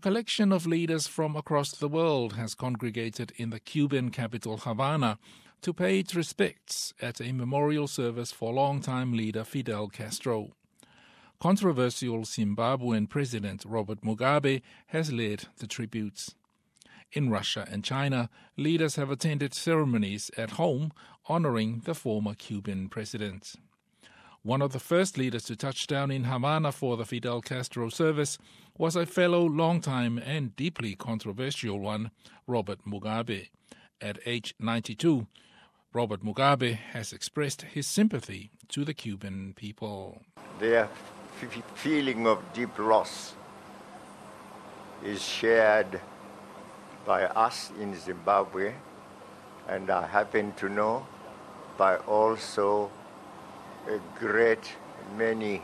collection of leaders from across the world has congregated in the Cuban capital Havana to pay its respects at a memorial service for longtime leader Fidel Castro. Controversial Zimbabwean President Robert Mugabe has led the tributes. In Russia and China, leaders have attended ceremonies at home honoring the former Cuban president. One of the first leaders to touch down in Havana for the Fidel Castro service was a fellow longtime and deeply controversial one, Robert Mugabe. At age 92, Robert Mugabe has expressed his sympathy to the Cuban people. Their feeling of deep loss is shared by us in Zimbabwe, and I happen to know by also a great many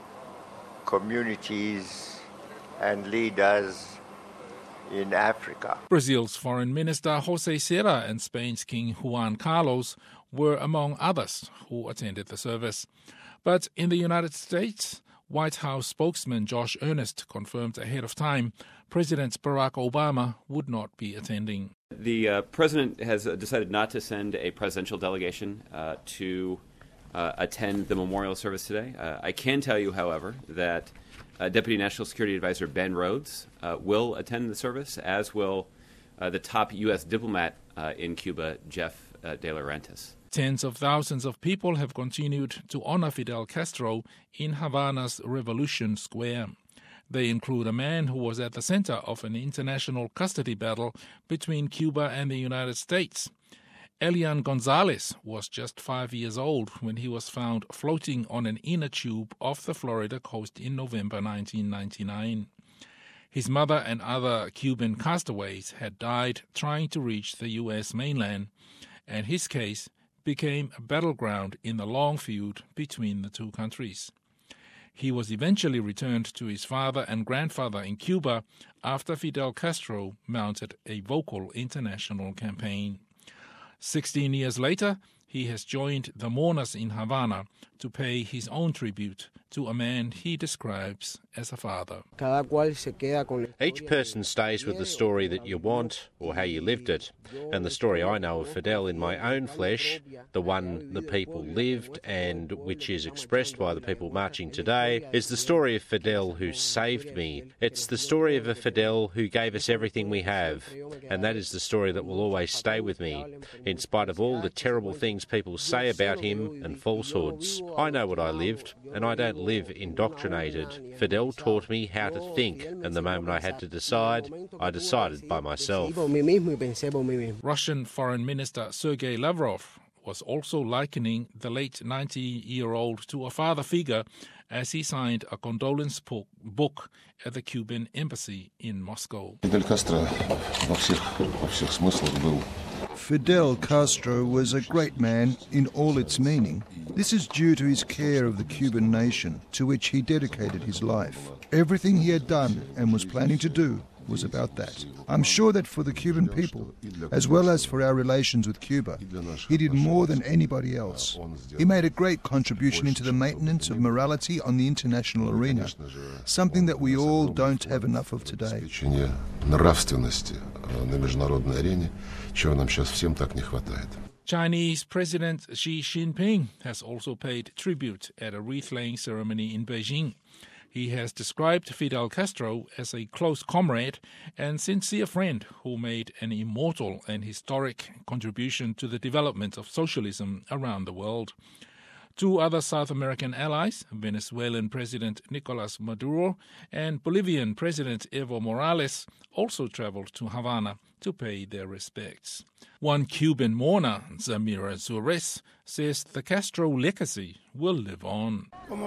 communities and leaders in Africa. Brazil's Foreign Minister José Serra and Spain's King Juan Carlos were among others who attended the service. But in the United States, White House spokesman Josh Earnest confirmed ahead of time President Barack Obama would not be attending. The president has decided not to send a presidential delegation to attend the memorial service today. I can tell you, however, that Deputy National Security Advisor Ben Rhodes will attend the service, as will the top U.S. diplomat in Cuba, Jeff De Laurentiis. Tens of thousands of people have continued to honor Fidel Castro in Havana's Revolution Square. They include a man who was at the center of an international custody battle between Cuba and the United States. Elian Gonzalez was just 5 years old when he was found floating on an inner tube off the Florida coast in November 1999. His mother and other Cuban castaways had died trying to reach the U.S. mainland, and his case became a battleground in the long feud between the two countries. He was eventually returned to his father and grandfather in Cuba after Fidel Castro mounted a vocal international campaign. 16 years later, he has joined the mourners in Havana to pay his own tribute to a man he describes as a father. Each person stays with the story that you want or how you lived it. And the story I know of Fidel in my own flesh, the one the people lived and which is expressed by the people marching today, is the story of Fidel who saved me. It's the story of a Fidel who gave us everything we have. And that is the story that will always stay with me, in spite of all the terrible things people say about him and falsehoods. I know what I lived, and I don't live indoctrinated. Fidel taught me how to think, and the moment I had to decide, I decided by myself. Russian Foreign Minister Sergei Lavrov was also likening the late 90-year-old to a father figure as he signed a condolence book at the Cuban embassy in Moscow. Fidel Castro was a great man in all its meaning. This is due to his care of the Cuban nation, to which he dedicated his life. Everything he had done and was planning to do was about that. I'm sure that for the Cuban people, as well as for our relations with Cuba, he did more than anybody else. He made a great contribution into the maintenance of morality on the international arena, something that we all don't have enough of today. Chinese President Xi Jinping has also paid tribute at a wreath-laying ceremony in Beijing. He has described Fidel Castro as a close comrade and sincere friend who made an immortal and historic contribution to the development of socialism around the world. Two other South American allies, Venezuelan President Nicolas Maduro and Bolivian President Evo Morales, also traveled to Havana to pay their respects. One Cuban mourner, Zamira Zures, says the Castro legacy will live on.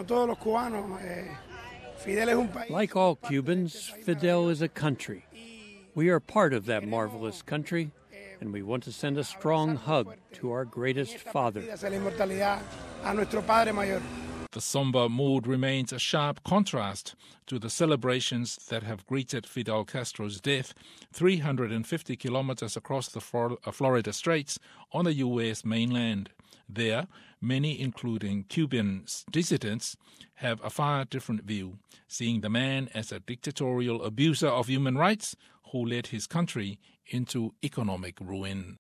Like all Cubans, Fidel is a country. We are part of that marvelous country, and we want to send a strong hug to our greatest father. The somber mood remains a sharp contrast to the celebrations that have greeted Fidel Castro's death 350 kilometers across the Florida Straits on the U.S. mainland. There, many, including Cuban dissidents, have a far different view, seeing the man as a dictatorial abuser of human rights who led his country into economic ruin.